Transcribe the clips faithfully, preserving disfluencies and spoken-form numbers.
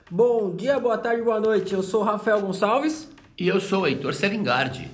Bom dia, boa tarde, boa noite. Eu sou o Rafael Gonçalves. E eu sou o Heitor Selingardi.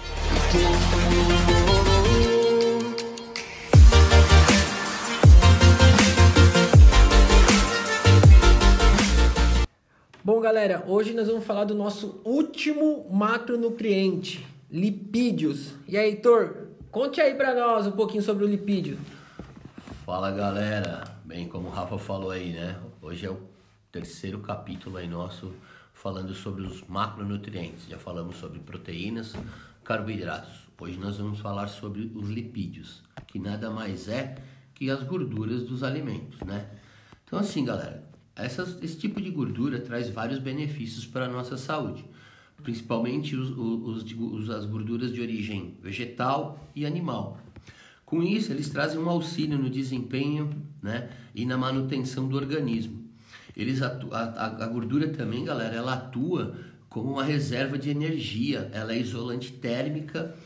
Bom, galera, hoje nós vamos falar do nosso último macronutriente, lipídios. E aí, Heitor, conte aí pra nós um pouquinho sobre o lipídio. Fala, galera. Bem, como o Rafa falou aí, né? Hoje é o terceiro capítulo aí nosso falando sobre os macronutrientes. Já falamos sobre proteínas, carboidratos. Hoje nós vamos falar sobre os lipídios, que nada mais é que as gorduras dos alimentos, né? Então assim, galera, essas, esse tipo de gordura traz vários benefícios para a nossa saúde, principalmente os, os, os, as gorduras de origem vegetal e animal. Com isso, eles trazem um auxílio no desempenho, né, e na manutenção do organismo. Eles atu- a, a, a gordura também, galera, ela atua como uma reserva de energia, ela é isolante térmica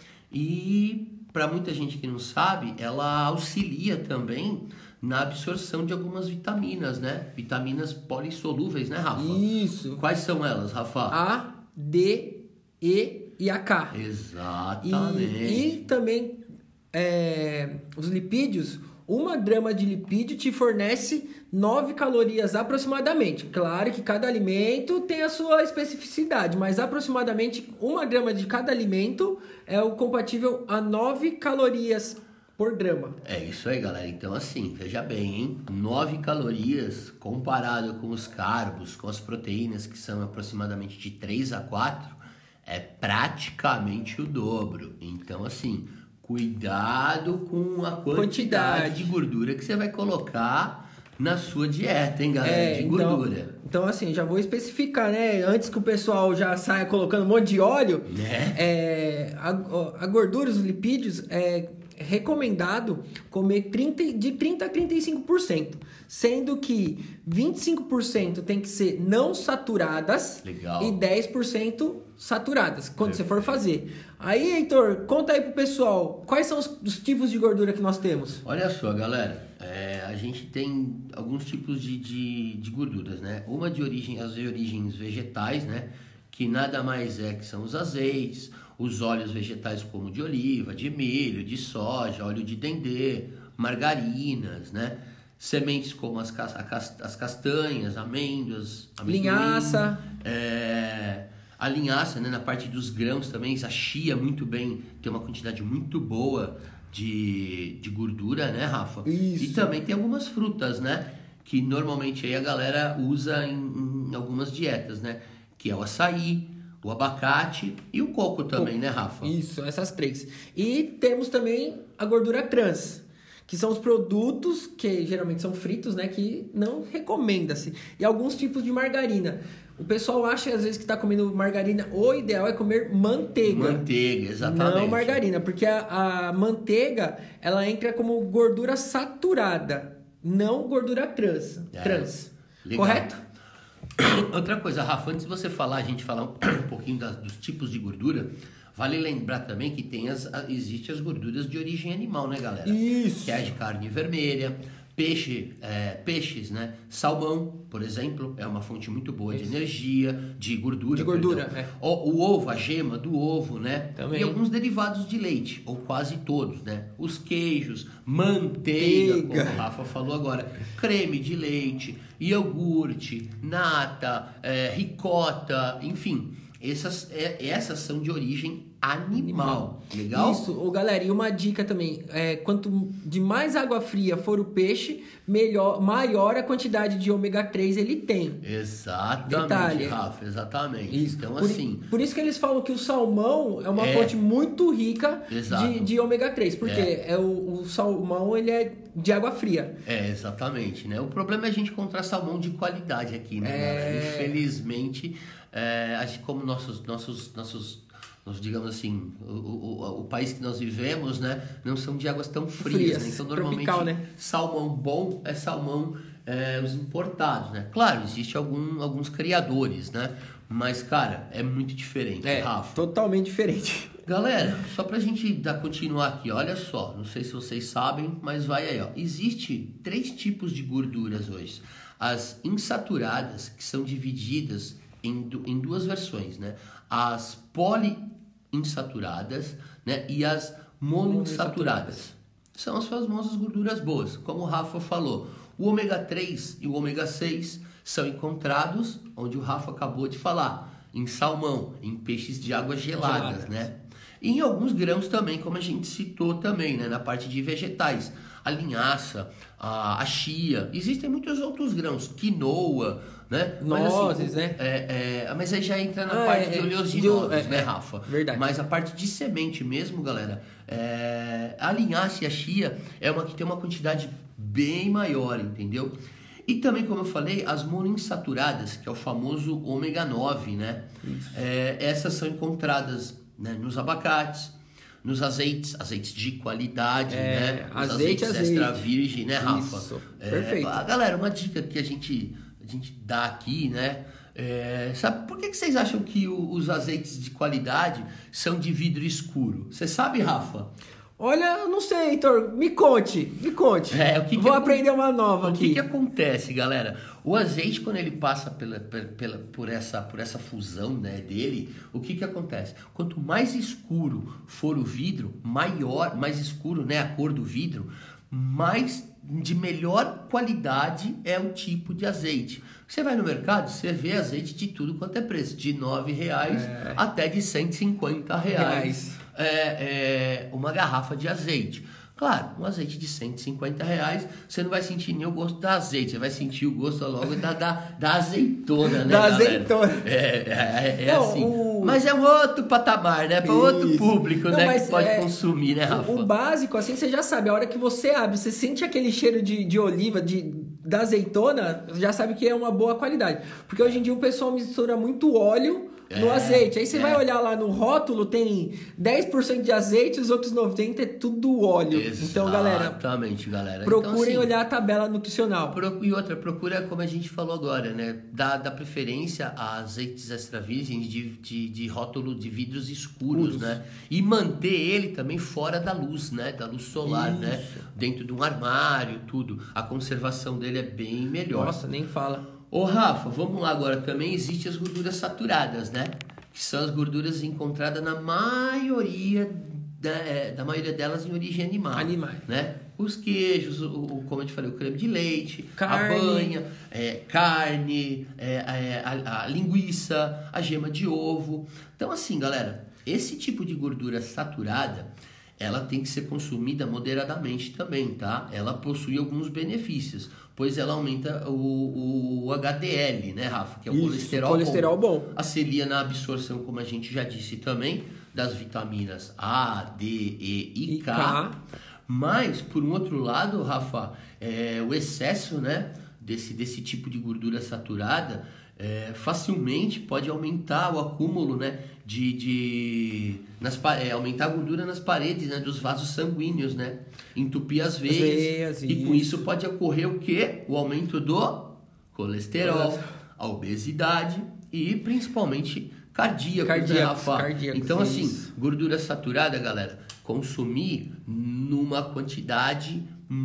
e, para muita gente que não sabe, ela auxilia também na absorção de algumas vitaminas, né? Vitaminas polissolúveis, né, Rafa? Isso. Quais são elas, Rafa? A, D, E e a K. Exatamente. E, e também é, os lipídios, uma grama de lipídio te fornece nove calorias aproximadamente. Claro que cada alimento tem a sua especificidade, mas aproximadamente uma grama de cada alimento é o compatível a nove calorias por grama. É isso aí, galera. Então, assim, veja bem, hein? nove calorias comparado com os carbos, com as proteínas, que são aproximadamente de três a quatro, é praticamente o dobro. Então, assim, cuidado com a quantidade, Quantidade. de gordura que você vai colocar na sua dieta, hein, galera? É, de então, gordura. Então, assim, já vou especificar, né? Antes que o pessoal já saia colocando um monte de óleo, Né? é, a, a gordura, os lipídios, é recomendado comer trinta, de trinta a trinta e cinco por cento, sendo que vinte e cinco por cento tem que ser não saturadas. Legal. E dez por cento saturadas, quando Perfeito. você for fazer. Aí, Heitor, conta aí pro pessoal, quais são os, os tipos de gordura que nós temos? Olha só, galera, é, a gente tem alguns tipos de, de, de gorduras, né? Uma de origem, as de origens vegetais, né? Que nada mais é que são os azeites, os óleos vegetais como de oliva, de milho, de soja, óleo de dendê, margarinas, né? Sementes como as, cas- a cas- as castanhas, amêndoas, amendoim, Linhaça. é, a linhaça, né, na parte dos grãos também, a chia muito bem, tem uma quantidade muito boa de, de gordura, né, Rafa? Isso. E também tem algumas frutas, né, que normalmente aí a galera usa em, em algumas dietas, né, que é o açaí, o abacate e o coco também, né, Rafa? Isso, essas três. E temos também a gordura trans, que são os produtos que geralmente são fritos, né, que não recomenda-se. E alguns tipos de margarina. O pessoal acha às vezes que está comendo margarina, o ideal é comer manteiga. Manteiga, exatamente. Não margarina, porque a, a manteiga, ela entra como gordura saturada, não gordura trans. É, trans. legal. Correto? Outra coisa, Rafa, antes de você falar, a gente falar um, um pouquinho das, dos tipos de gordura, vale lembrar também que tem as, a, existe as gorduras de origem animal, né, galera? Isso. Que é a de carne vermelha, peixe, é, peixes, né? Salmão, por exemplo, é uma fonte muito boa de energia, de gordura. De gordura, perdão. é. O, o ovo, a gema do ovo, né? Também. E alguns derivados de leite, ou quase todos, né? Os queijos, manteiga, Manteiga. como o Rafa falou agora, creme de leite, iogurte, nata, é, ricota, enfim, essas, é, essas são de origem animal. Legal? Isso, ô, galera, e uma dica também, é, quanto de mais água fria for o peixe, melhor, maior a quantidade de ômega três ele tem. Exatamente, Detalhe. Rafa, exatamente. Isso. Então, por, assim, por isso que eles falam que o salmão é uma É. fonte muito rica Exato. de, de ômega três, porque É. é. o, o salmão ele é de água fria. é, exatamente, né? O problema é a gente encontrar salmão de qualidade aqui, né, É. galera? Infelizmente, é, acho que como nossos, nossos, nossos, nós, digamos assim, o, o, o país que nós vivemos, né, não são de águas tão frias, Frias, né? Então, normalmente, tropical, né? salmão bom é salmão é, os importados, né? Claro, existe algum, alguns criadores, né? Mas, cara, é muito diferente, É, Rafa. totalmente diferente. Galera, só pra gente dar, continuar aqui, olha só, não sei se vocês sabem, mas vai aí, ó. Existe três tipos de gorduras hoje. as insaturadas, que são divididas em, du- em duas versões, né? As poliinsaturadas, né? E as monoinsaturadas. São as famosas gorduras boas, como o Rafa falou. O ômega três e o ômega seis são encontrados, onde o Rafa acabou de falar, em salmão, em peixes de águas geladas, Geladas. né? E em alguns grãos também, como a gente citou também, né? Na parte de vegetais, a linhaça, a, a chia, existem muitos outros grãos, quinoa, né? Nozes, mas, assim, né? É, é, mas aí já entra na Ah, parte é, de é, oleaginosos, de- é, né, é, Rafa? verdade. Mas a parte de semente mesmo, galera, é, a linhaça e a chia é uma que tem uma quantidade bem maior, entendeu? E também, como eu falei, as monoinsaturadas, que é o famoso ômega nove, né? É, essas são encontradas, né, nos abacates, nos azeites, azeites de qualidade, É, né? Os azeite, azeites azeite. extra virgem, né, Rafa? Isso, É, perfeito. a- Galera, uma dica que a gente, a gente dá aqui, né? É, sabe por que, que vocês acham que o- os azeites de qualidade são de vidro escuro? Você sabe, Rafa? Olha, eu não sei, Heitor. Me conte, me conte. É, o que que Vou acon- aprender uma nova O aqui. que, que acontece, galera? O azeite, quando ele passa pela, pela, pela- por, essa, por essa fusão, né, dele, o que, que acontece? Quanto mais escuro for o vidro, maior, mais escuro, né, a cor do vidro, mais de melhor qualidade é o tipo de azeite. Você vai no mercado, você vê azeite de tudo quanto é preço, de nove reais É. até de cento e cinquenta reais. Reais. É, é, uma garrafa de azeite. Claro, um azeite de cento e cinquenta reais, você não vai sentir nem o gosto da azeite, você vai sentir o gosto logo da, da, da azeitona, né, Da galera? azeitona. É, é, é Não, assim. o- Mas é um outro patamar, né? Para outro Isso. público, Não, né? mas Que pode é- consumir, né, Rafa? O, o básico, assim, você já sabe. A hora que você abre, você sente aquele cheiro de, de oliva, de, da azeitona, você já sabe que é uma boa qualidade. Porque hoje em dia o pessoal mistura muito óleo no É, azeite. Aí você é. vai olhar lá no rótulo, tem dez por cento de azeite, os outros noventa por cento é tudo óleo. Então, galera, Exatamente, galera. procurem Então, assim, olhar a tabela nutricional. Pro- E outra, procura, como a gente falou agora, né? Dá, dá preferência a azeites extra virgens de, de, de rótulo de vidros escuros, Escuros. né? E manter ele também fora da luz, né? Da luz solar, né? Dentro de um armário, tudo. A conservação dele é bem melhor. Nossa, nem fala. Ô Rafa, vamos lá agora. Também existem as gorduras saturadas, né? Que são as gorduras encontradas na maioria da, é, da maioria delas em origem animal. Animais. Né? Os queijos, o, o- como eu te falei, o creme de leite, Carne. a banha, é, carne, é, é, a, a linguiça, a gema de ovo. Então assim, galera, esse tipo de gordura saturada, ela tem que ser consumida moderadamente também, tá? Ela possui alguns benefícios, pois ela aumenta o, o H D L, né, Rafa? Que é o Isso, colesterol, colesterol bom. Auxilia na absorção, como a gente já disse também, das vitaminas A, D, E e, E K. K. Mas, por um outro lado, Rafa, é, o excesso, né, desse, desse tipo de gordura saturada é, facilmente pode aumentar o acúmulo, né, de, de nas, pa- é, aumentar a gordura nas paredes, né, dos vasos sanguíneos, né, entupir as veias, veias, e com isso. isso pode ocorrer o quê? O aumento do colesterol, Colesterol. a obesidade e principalmente cardíaco, né, Cardíacos, Rafa? cardíacos, Então assim, isso. gordura saturada, galera, consumir numa quantidade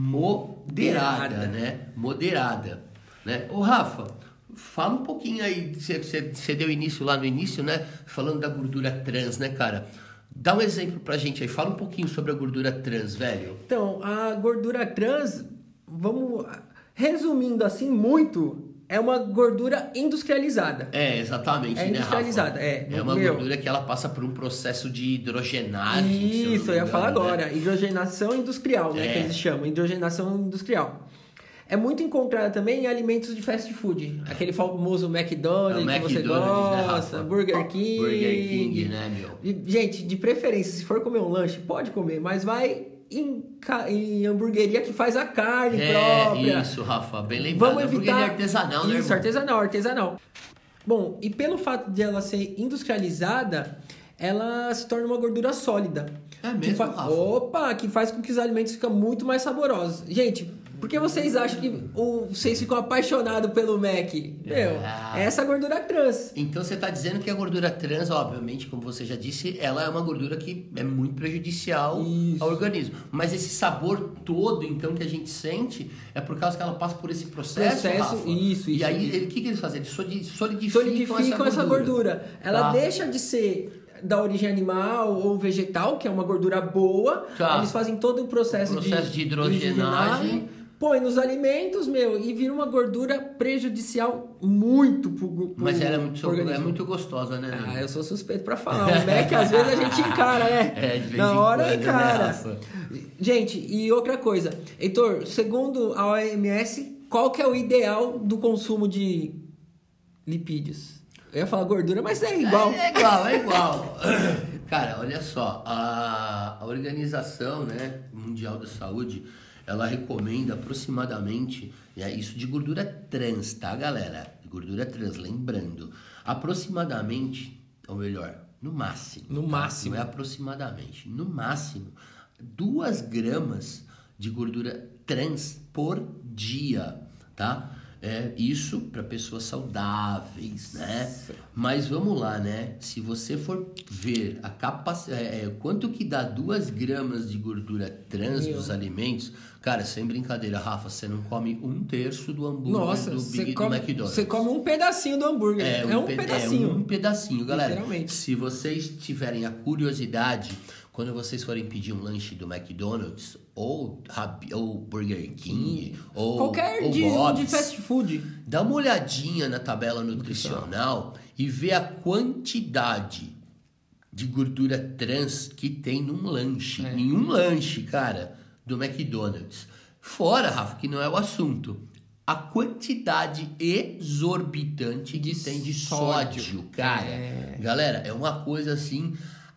moderada, Moderada. né? Moderada, né? Ô Rafa, fala um pouquinho aí, você, você, você deu início lá no início, né? Falando da gordura trans, né, cara? Dá um exemplo pra gente aí, fala um pouquinho sobre a gordura trans, velho. Então, a gordura trans, vamos resumindo assim muito, é uma gordura industrializada. É, exatamente, É né, industrializada, Rafa? é. É uma Meu. gordura que ela passa por um processo de hidrogenagem. se não Isso, me eu ia engano, falar né? agora. Hidrogenação industrial, né? É. Que eles chamam. Hidrogenação industrial. É muito encontrada também em alimentos de fast food. Aquele famoso McDonald's, É o que você McDonald's, né, gosta, Rafa? Burger King. Burger King, né, meu? E, gente, de preferência, se for comer um lanche, pode comer, mas vai em, ca- em hamburgueria que faz a carne É, própria. isso, Rafa, bem lembrado. Vamos evitar. Hamburgueria artesanal, né, Isso, irmão? artesanal, artesanal. Bom, e pelo fato de ela ser industrializada, ela se torna uma gordura sólida. É Que mesmo, fa- Rafa? Opa, que faz com que os alimentos fiquem muito mais saborosos. Gente, Por que vocês acham que o, vocês ficam apaixonados pelo Mac? Meu, Ah. é essa gordura trans. Então você está dizendo que a gordura trans, obviamente, como você já disse, ela é uma gordura que é muito prejudicial Isso. ao organismo. Mas esse sabor todo, então, que a gente sente, é por causa que ela passa por esse processo, Processo, Rafa? isso, E isso, aí, isso. ele- o que, que eles fazem? Eles soli- solidificam, Solidificam essa gordura. Ela Tá. deixa de ser da origem animal ou vegetal, que é uma gordura boa. Tá. Eles fazem todo o processo, O processo de hidrogenagem. Põe nos alimentos, meu, e vira uma gordura prejudicial muito pro, pro Mas ela é muito, é organismo. muito gostosa, né? Ah, nego? eu sou suspeito pra falar. O Mac, às vezes, a gente encara, né? É, de vez Na em hora, quando, né, encara. Rafa? Gente, e outra coisa. Heitor, segundo a O M S, qual que é o ideal do consumo de lipídios? Eu ia falar gordura, mas é igual. É, é igual, é igual. Cara, olha só, a, a Organização, né, Mundial da Saúde, ela recomenda aproximadamente, é isso de gordura trans, tá, galera? Gordura trans, lembrando, aproximadamente, ou melhor, no máximo. No tá? máximo. Não é aproximadamente, no máximo, duas gramas de gordura trans por dia, tá? É isso para pessoas saudáveis, né? Mas vamos lá, né? Se você for ver a capacidade, é, quanto que dá duas gramas de gordura trans Meu. dos alimentos, cara, sem brincadeira, Rafa, você não come um terço do hambúrguer Nossa, do você Big do come, McDonald's. você come um pedacinho do hambúrguer. É, um pe- pedacinho. É um pedacinho, galera. Literalmente. Se vocês tiverem a curiosidade, quando vocês forem pedir um lanche do McDonald's ou, Hab- ou Burger King ou, Qualquer ou de, Bob's, de fast food. dá uma olhadinha na tabela nutricional e vê a quantidade de gordura trans que tem num lanche. É. Em um lanche, cara, do McDonald's. Fora, Rafa, que não é o assunto. A quantidade exorbitante que tem de sódio, sódio. cara. É. Galera, é uma coisa assim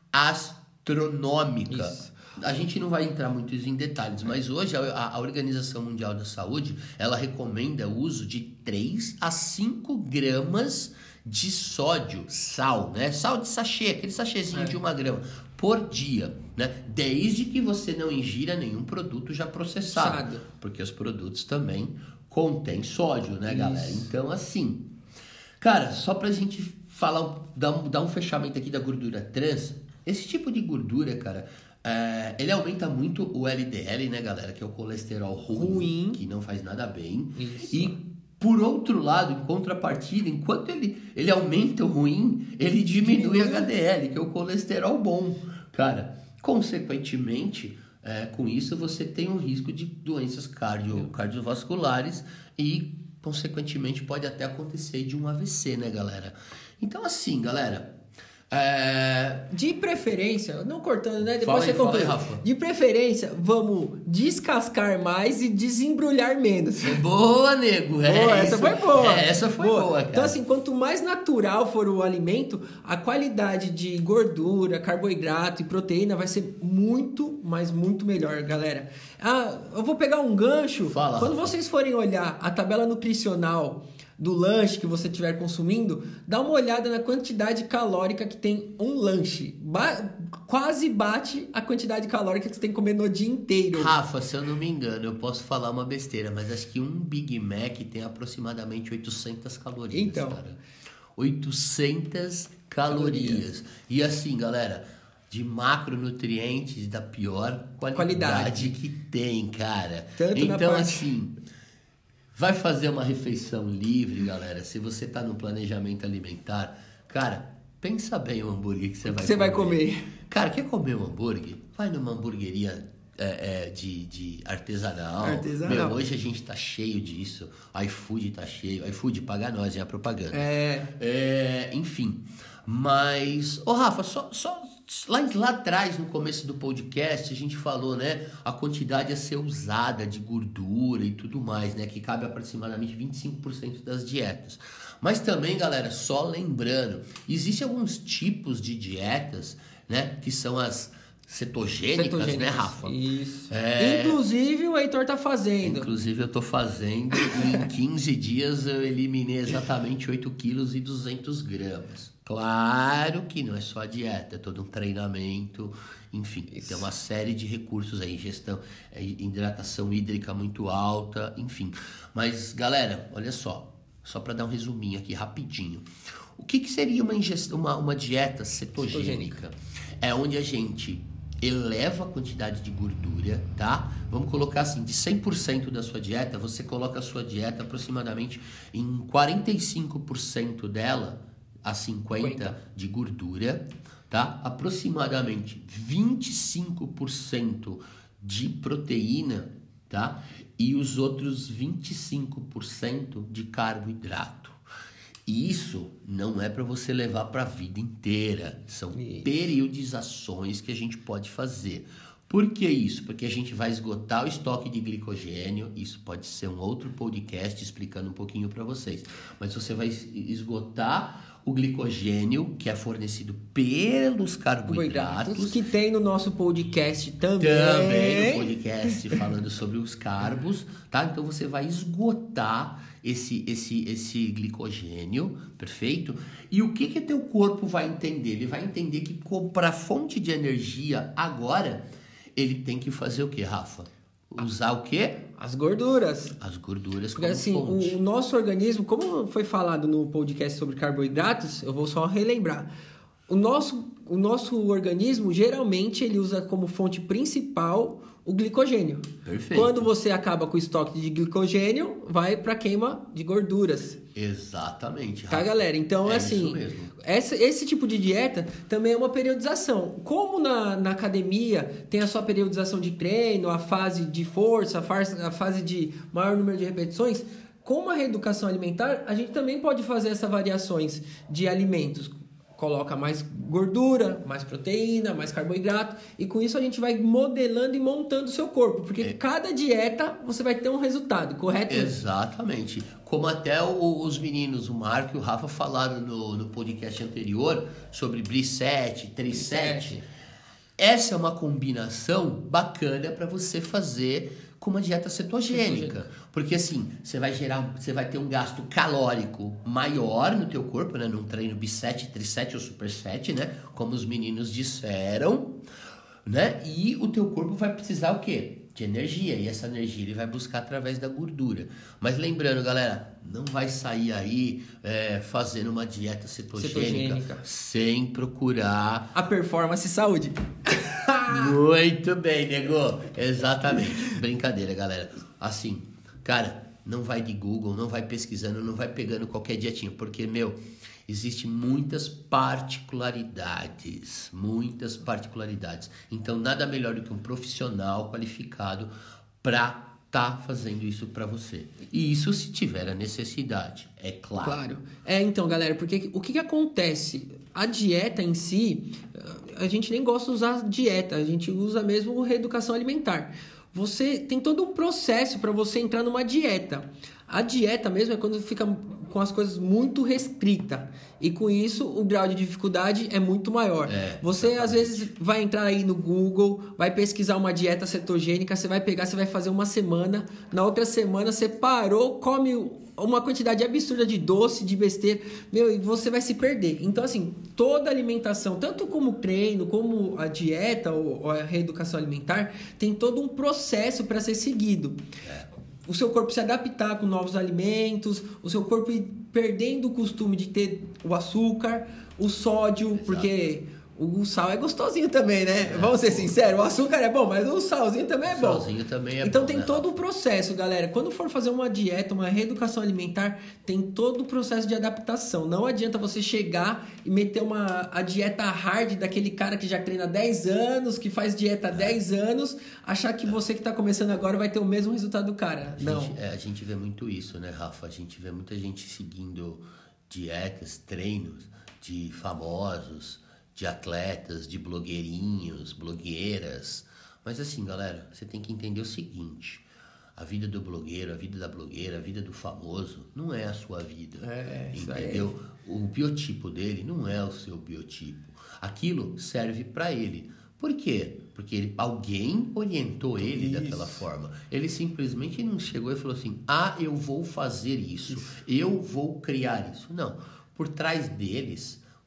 astronômica. Isso. A gente não vai entrar muito em detalhes, mas hoje a, a Organização Mundial da Saúde, ela recomenda o uso de três a cinco gramas de sódio, sal, né? Sal de sachê, aquele sachêzinho É. de uma grama por dia, né? Desde que você não ingira nenhum produto já processado, Processado. porque os produtos também contêm sódio, né, galera? Isso. Então, assim, cara, só pra gente falar, dar um, dar um fechamento aqui da gordura trans, esse tipo de gordura, cara, é, ele aumenta muito o L D L, né, galera? Que é o colesterol ruim, Ruim. que não faz nada bem. Isso. E, por outro lado, em contrapartida, enquanto ele, ele aumenta o ruim, ele diminui o H D L, que é o colesterol bom. Cara, consequentemente, é, com isso você tem um risco de doenças cardio, cardiovasculares e, consequentemente, pode até acontecer de um A V C, né, galera? Então, assim, galera... É... De preferência, não cortando, né? Depois Fala aí, você conclui. fala aí, Rafa. De preferência, vamos descascar mais e desembrulhar menos. Boa, nego! É Boa, essa isso. foi boa. É, essa foi boa, cara. Então, assim, quanto mais natural for o alimento, a qualidade de gordura, carboidrato e proteína vai ser muito, mas muito melhor, galera. Ah, eu vou pegar um gancho. Fala, Quando Rafa. vocês forem olhar a tabela nutricional do lanche que você estiver consumindo, dá uma olhada na quantidade calórica que tem um lanche. Ba- quase bate a quantidade calórica que você tem que comer no dia inteiro. Rafa, se eu não me engano, eu posso falar uma besteira, mas acho que um Big Mac tem aproximadamente oitocentas calorias, Então. cara. oitocentas calorias. Calorias. E assim, galera, de macronutrientes da pior qualidade, Qualidade. que tem, cara. Tanto na então, parte- assim, vai fazer uma refeição livre, galera. Se você tá no planejamento alimentar, cara, pensa bem o hambúrguer que você vai você comer. vai comer. Cara, quer comer um hambúrguer? Vai numa hamburgueria é, é, de, de artesanal. Artesanal. Meu, hoje a gente tá cheio disso. iFood tá cheio. iFood, paga nós, é a propaganda. É. É, enfim. Mas, ô Rafa, só, só lá, lá atrás, no começo do podcast, a gente falou, né, a quantidade a ser usada de gordura e tudo mais, né, que cabe aproximadamente vinte e cinco por cento das dietas. Mas também, galera, só lembrando, existem alguns tipos de dietas, né, que são as cetogênicas, Cetogênicas. né, Rafa? Isso. É. Inclusive, o Heitor tá fazendo. Inclusive eu tô fazendo e em quinze dias eu eliminei exatamente oito quilos e duzentos gramas. Claro que não é só a dieta, é todo um treinamento, enfim, Isso. tem uma série de recursos aí, ingestão, hidratação hídrica muito alta, enfim. Mas, galera, olha só, só para dar um resuminho aqui rapidinho. O que, que seria uma, ingestão, uma, uma dieta cetogênica? cetogênica? É onde a gente eleva a quantidade de gordura, tá? Vamos colocar assim, de cem por cento da sua dieta, você coloca a sua dieta aproximadamente em quarenta e cinco por cento dela a cinquenta por cento de gordura, tá? Aproximadamente vinte e cinco por cento de proteína, tá? E os outros vinte e cinco por cento de carboidrato. E isso não é para você levar para a vida inteira, são isso. periodizações que a gente pode fazer. Por que isso? Porque a gente vai esgotar o estoque de glicogênio, isso pode ser um outro podcast explicando um pouquinho para vocês, mas você vai esgotar o glicogênio que é fornecido pelos carboidratos. Que tem no nosso podcast também. Também no podcast falando sobre os carbos, tá? Então você vai esgotar esse, esse, esse glicogênio, perfeito? E o que que teu corpo vai entender? Ele vai entender que para fonte de energia agora, ele tem que fazer o quê, Rafa? Usar o quê? As gorduras. As gorduras Porque como assim, fonte. O, o nosso organismo, como foi falado no podcast sobre carboidratos, eu vou só relembrar. O nosso, o nosso organismo, geralmente, ele usa como fonte principal o glicogênio. Perfeito. Quando você acaba com o estoque de glicogênio, vai para queima de gorduras. Exatamente. Rafa. Tá, galera? Então, é assim, isso mesmo. Essa, esse tipo de dieta também é uma periodização. Como na, na academia tem a sua periodização de treino, a fase de força, a fase, a fase de maior número de repetições, com a reeducação alimentar, a gente também pode fazer essas variações de alimentos. Coloca mais gordura, mais proteína, mais carboidrato. E com isso a gente vai modelando e montando o seu corpo. Porque é. cada dieta você vai ter um resultado, correto? Exatamente. Como até o, os meninos, o Marco e o Rafa falaram no, no podcast anterior sobre Brissette, Tricette. Essa é uma combinação bacana para você fazer com uma dieta cetogênica. cetogênica. Porque assim, você vai gerar, você vai ter um gasto calórico maior no teu corpo, né? Num treino Bicette, Tricette ou Superset, né? Como os meninos disseram, né? E o teu corpo vai precisar o quê? De energia. E essa energia ele vai buscar através da gordura. Mas lembrando, galera, não vai sair aí é, fazendo uma dieta cetogênica, cetogênica sem procurar... a performance e saúde. Muito bem, nego. Exatamente. Brincadeira, galera. Assim, cara, não vai de Google, não vai pesquisando, não vai pegando qualquer dietinha, porque, meu, existem muitas particularidades, muitas particularidades. Então, nada melhor do que um profissional qualificado para tá fazendo isso para você. E isso se tiver a necessidade, é claro. Claro. É, então, galera, porque o que que acontece? A dieta em si, a gente nem gosta de usar dieta, a gente usa mesmo reeducação alimentar. Você tem todo um processo para você entrar numa dieta. A dieta mesmo é quando fica com as coisas muito restritas. E com isso, o grau de dificuldade é muito maior. É, você, exatamente. Às vezes, vai entrar aí no Google, vai pesquisar uma dieta cetogênica, você vai pegar, você vai fazer uma semana. Na outra semana, você parou, come uma quantidade absurda de doce, de besteira. Meu, e você vai se perder. Então, assim, toda alimentação, tanto como treino, como a dieta ou a reeducação alimentar, tem todo um processo para ser seguido. É. O seu corpo se adaptar com novos alimentos, o seu corpo ir perdendo o costume de ter o açúcar, o sódio, exato. Porque o sal é gostosinho também, né? É, vamos ser sinceros, o açúcar é bom, mas o salzinho também é bom. O salzinho também é então bom, tem né? todo o processo, galera. Quando for fazer uma dieta, uma reeducação alimentar, tem todo o processo de adaptação. Não adianta você chegar e meter uma, a dieta hard daquele cara que já treina há dez anos, que faz dieta há é. dez anos, achar que você que está começando agora vai ter o mesmo resultado do cara. A Não. Gente, é, a gente vê muito isso, né, Rafa? A gente vê muita gente seguindo dietas, treinos de famosos, de atletas, de blogueirinhos, blogueiras. Mas assim, galera, você tem que entender o seguinte: a vida do blogueiro, a vida da blogueira, a vida do famoso não é a sua vida. É, entendeu? O biotipo dele não é o seu biotipo. Aquilo serve para ele. Por quê? Porque ele, alguém orientou ele isso. daquela forma. Ele simplesmente não chegou e falou assim: ah, eu vou fazer isso, isso. eu vou criar isso. Não. Por trás deles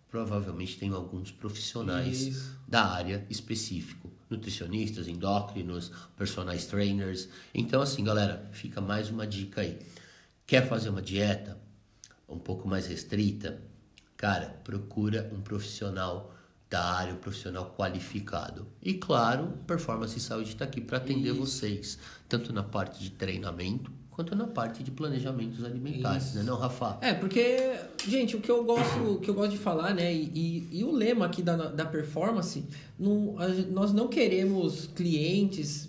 provavelmente tem alguns profissionais Isso. da área específico. Nutricionistas, endócrinos, personal trainers. Então, assim, galera, fica mais uma dica aí. Quer fazer uma dieta um pouco mais restrita? Cara, procura um profissional da área, um profissional qualificado. E, claro, Performance e Saúde está aqui para atender Isso. vocês, tanto na parte de treinamento, quanto na parte de planejamentos alimentares, Isso. né, não, Rafa? É, porque, gente, o que eu gosto, o que eu gosto de falar, né, e, e, e o lema aqui da, da Performance, não, a, nós não queremos clientes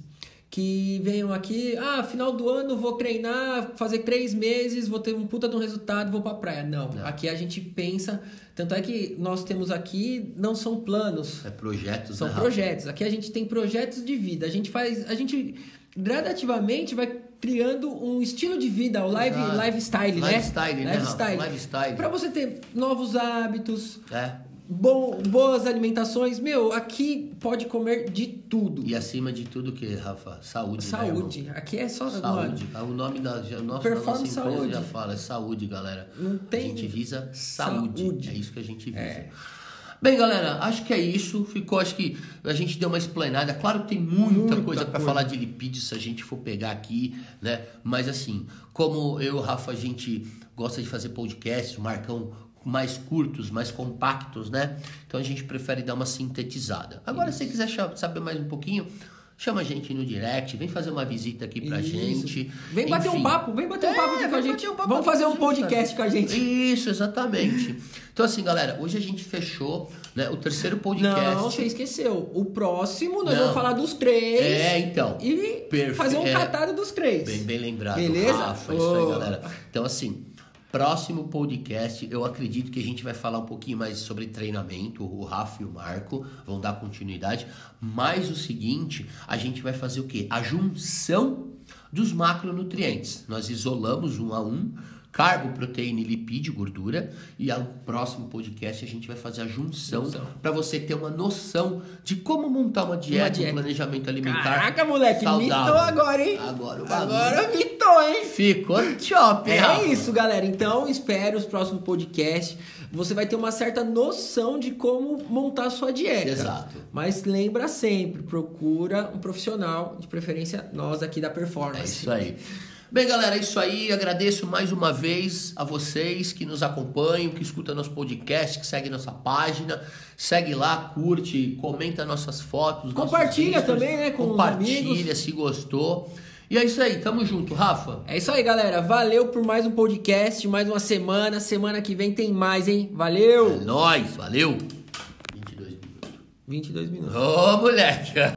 que venham aqui, ah, final do ano vou treinar, fazer três meses, vou ter um puta de um resultado, vou pra praia. Não, não, aqui a gente pensa, tanto é que nós temos aqui, não são planos. É projetos, São né, projetos. Aqui a gente tem projetos de vida. A gente faz, a gente gradativamente vai criando um estilo de vida, o live, lifestyle, né? Lifestyle, né? Lifestyle. Lifestyle. Pra você ter novos hábitos. É. Bom, boas alimentações, meu, aqui pode comer de tudo. E acima de tudo que, Rafa? Saúde, Saúde. Né, aqui é só... saúde. Mano, o nome da, o nosso, da nossa empresa saúde. já fala, é saúde, galera. Não tem... A gente visa saúde. saúde. É isso que a gente visa. É. Bem, galera, acho que é isso. Ficou, acho que a gente deu uma explanada. Claro que tem muita, muita coisa para falar de lipídios se a gente for pegar aqui, né? Mas assim, como eu e o Rafa, a gente gosta de fazer podcasts, o Marcão mais curtos, mais compactos, né? Então a gente prefere dar uma sintetizada. Agora, Isso. se você quiser saber mais um pouquinho, chama a gente no direct, vem fazer uma visita aqui pra Isso. gente. Vem bater Enfim. um papo, vem bater um papo aqui é, com a gente. Um Vamos fazer um podcast com a gente. Isso, exatamente. Então assim, galera, hoje a gente fechou, né, o terceiro podcast. Não, você esqueceu. O próximo nós Não. vamos falar dos três. É, então. E Perfe... fazer um catado dos três. Bem, bem lembrado. Beleza? Rafa, isso aí, galera. Então assim... Próximo podcast, eu acredito que a gente vai falar um pouquinho mais sobre treinamento, o Rafa e o Marco vão dar continuidade, mas o seguinte, a gente vai fazer o quê? A junção dos macronutrientes. Nós isolamos um a um, carbo, proteína e lipídio, gordura, e ao próximo podcast a gente vai fazer a junção para você ter uma noção de como montar uma dieta, uma dieta. um planejamento alimentar. Caraca, moleque, saudável. mitou agora, hein? Agora o bagulho. Agora mitou, hein? Ficou top, hein, É Rafa? isso, galera. Então, espere os próximos podcasts. Você vai ter uma certa noção de como montar a sua dieta. Exato. Mas lembra sempre, procura um profissional, de preferência nós aqui da Performance. É isso aí. Bem, galera, é isso aí. Agradeço mais uma vez a vocês que nos acompanham, que escutam nosso podcast, que seguem nossa página. Segue lá, curte, comenta nossas fotos. Compartilha também, né, com os amigos. Compartilha se gostou. E é isso aí, tamo junto, Rafa. É isso aí, galera. Valeu por mais um podcast, mais uma semana. Semana que vem tem mais, hein? Valeu! É nóis, valeu! vinte e dois minutos. vinte e dois minutos. Ô, moleque!